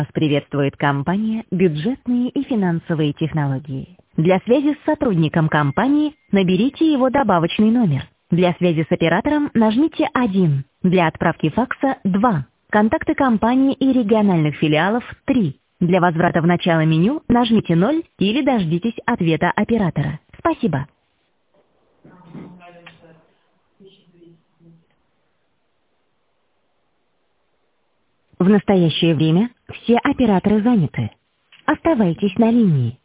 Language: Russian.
Вас приветствует компания «Бюджетные и финансовые технологии». Для связи с сотрудником компании наберите его добавочный номер. Для связи с оператором нажмите 1. Для отправки факса 2. Контакты компании и региональных филиалов 3. Для возврата в начало меню нажмите 0 или дождитесь ответа оператора. Спасибо. В настоящее время все операторы заняты. Оставайтесь на линии.